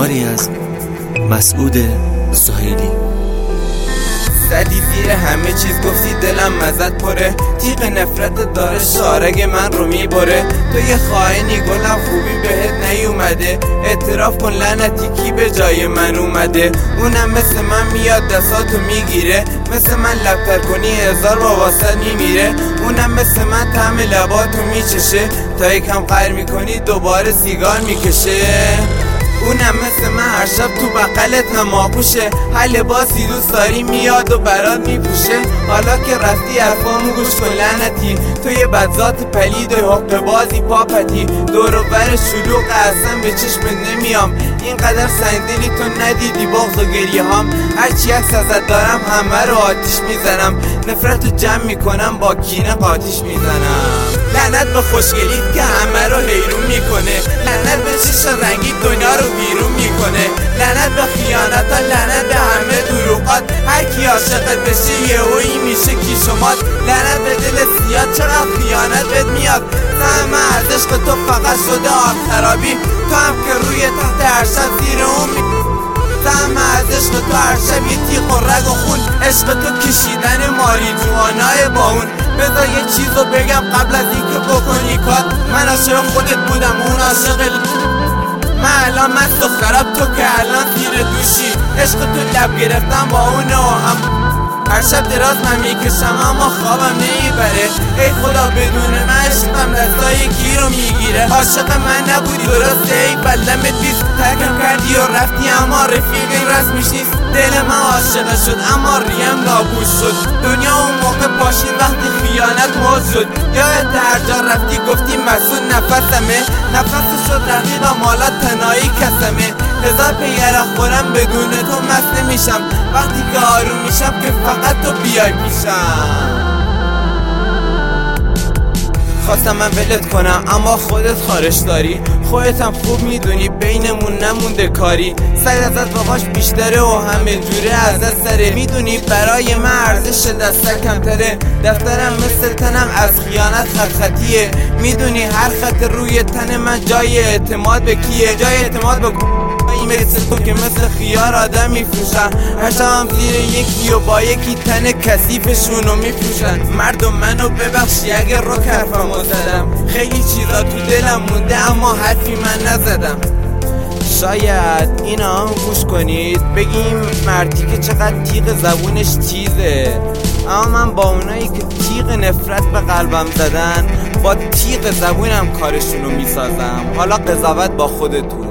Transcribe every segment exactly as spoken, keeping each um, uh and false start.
آماری از مسعود زاهیلی. زدی زیر همه چیز، گفتی دلم مزد پره، تیغ نفرت داره شارگ من رو میبره. تو یه خائنی گلم، خوبی بهت نیومده، اعتراف کن لعنتی کی به جای من اومده. اونم مثل من میاد دستاتو میگیره، مثل من لبتر کنی هزار با واسط میمیره. اونم مثل من طعم لباتو میچشه، تا یکم غیر میکنی دوباره سیگار میکشه. اونم مثل من هر شب تو بغلت هم آغوشه، هر لباسی دوست داری میاد و برات میپوشه. حالا که رفتی حرفامو گوش کن لعنتی، تو یه بدذات پلید و حق بازی پاپتی. دور و بر شلوغ اصلا به چشمت نمیام، اینقدر سنگدلی تو ندیدی بغض و گریه هام. هرچی عکس ازت دارم همه رو آتیش میزنم، نفرت رو جمع میکنم با کینه قاتیش میزنم. لعنت به خوشگلیت که همه رو حیرون میکنه، لعنت به چشم رنگی دنیا رو بیرون میکنه، لعنت به خیانتا، لعنت به همه دروغات. هر کی عاشقت بشه یهویی میشه کیشومات. لعنت به دل سیاه، چقدر خیانت بهت میاد. سهم از عشق تو فقط شده آب خرابی، تو هم که روی تحت هر شب زیر اون می سهم از عشق تو هر شب یه تیغ و رگ و خون. عشق تو کشیدن ماری جوانای با اون. بذار یه چیزو بگم قبل از اینکه بکنی کات، من عاشق خودت بودم اون عاشق من. الان مست و خراب، تو که الان زیر دوشی. عشق تو لب گرفتم با اونه و هم هر شب دراز من میکشم اما خوابم نمیبره. ای خدا بدون من عشقم دستای کی رو میگیره. عاشق من نبودی درسته، ای بلدمت بیست، ترکم کردی و رفتی اما رفیقی رسمیش نیست. دل من عاشق شد اما ریم نابود شد، دنیا اون موقع پاشید وقتی خیانت موز شد. یادت هر جا رفتی گفتی مسعود نفسمه، نفس شد رقیقم حالا تنهایی کسمه. هزار پیگره خورم بدون تو مست نمیشم، وقتی که آروم میشم که فقط تو بیای پیشم. خواستم من ولت کنم اما خودت خارش داری، خودت هم خوب میدونی بینمون نمونده کاری. سعی ازت باباش بیشتره و همه جوره ازت سره، میدونی برای من ارزش دسته کمتره. دفترم مثل تنم از خیانت خط خطیه، میدونی هر خط روی تن من جای اعتماد به کیه. جای اعتماد به مثل تو که مثل خیار آدم میفروشن، هر شبم زیر یکی و با یکی تن کثیفشونو میفروشن. مردم منو ببخشی اگر رو حرفمو زدم، خیلی چیزا تو دلم مونده اما حرفی من نزدم. شاید اینا هم گوش کنید بگیم مردی که چقدر تیغ زبونش تیزه، اما من با اونایی که تیغ نفرت به قلبم زدن با تیغ زبونم کارشونو میسازم. حالا قضاوت با خودتون.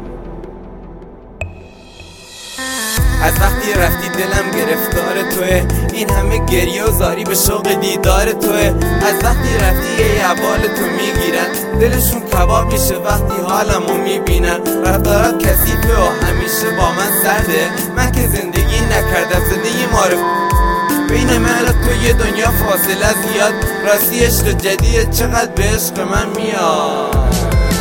از وقتی رفتی دلم گرفتار توه، این همه گریه و زاری به شوق دیدار توه. از وقتی رفتی یه عبال تو میگیرن، دلشون کباب میشه وقتی حالمو میبینن. رفتارات کثیفه و همیشه با من سرده، من که زندگی نکردم زندگی معرف. بین من و تو یه دنیا فاصله زیاد، راستی عشق جدید چقدر به عشق من میاد.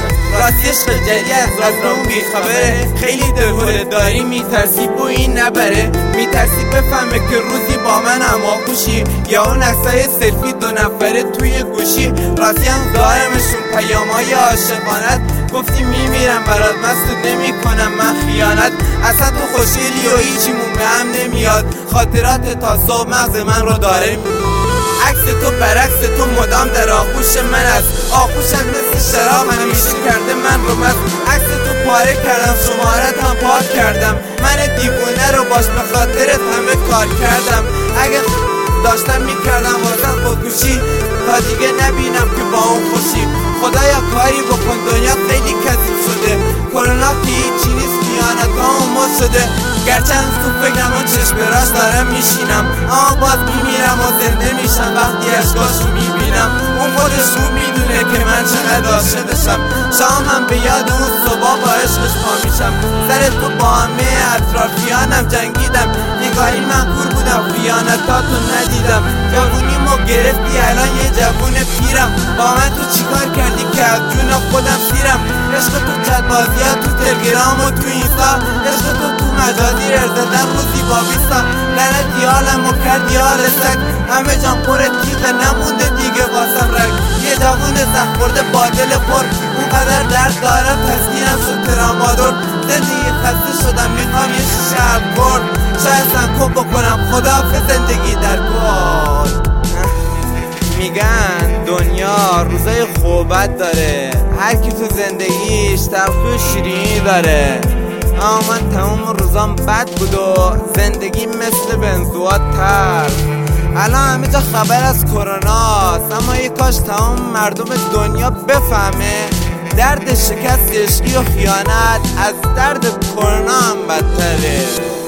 راستی عشق جدید از اون بیخبره، خیلی دلهوره داری میترسی بو این نبره. میترسی بفهمه که روزی با من هم آغوشی، یا اون عکسای سلفی دو نفره توی گوشی. راستی هم دارمشون پیامای عاشقانت، گفتی میمیرم برات مسعود نمی کنم من خیانت. اصلا تو خوشگلی و هیچیمون به هم نمیاد، خاطرات تا صبح مغز من رو داره. عکس تو برعکس تو مدام در آغوش من است، آغوشم مثل شراب همیشه کرده من رو مست. عکس تو پاره کردم شمارت هم پاک کردم، من دیوونه رو باش به خاطرت همه کار کردم. اگه داشتم میکردم واسه خودکشی تا دیگه نبینم که با اون خوشی. خدایا کاری بکن دنیا خیلی کثیف شده، کرونا که هیچی نیست خیانت ها مد شده. گرچه از تو فکرم و چشم راست دارم میشینم، اما باز میمیرم و زنده میشم وقتی اشکاشو میبینم. اون خودش رو میدونه که من چقدر عاشقشم، شامم به یاد اون صبح با عشقش پا میشم. سر تو با همه اطرافیانم جنگیدم، نگاهی من کور بودم خیانتاتو ندیدم. جوونیمو گرفتی الان یه جوون پیرم، با من تو چیکار کردی که از جون خودم سیرم. عشق تو چت بازیات تو تلگرام و تو اینستا، عشق تو تو مجازی رر زدن روزی با بیستا. لعنتی حالمو کردی حال سگ، همه جان پر تیغه نمونده دیگه واسم رگ. یه جوون زخم خورده با دل پر، اونقدر درد دارم تسکینم شد ترامادور. زندگی خسته شدم میخوام یه شیشه الکل شاید سنکوب بکنم خداحافظ زندگی در گل. میگن دنیا روزای خوبت داره، هر کی تو زندگیش تلخی و شیرینی داره، اما من تمام روزام بد بود و زندگی مثل بنزوات تر. الان همه جا خبر از کروناست، اما یه کاش تمام مردم دنیا بفهمه درد شکست عشقی و خیانت از درد کرونا هم بدتره.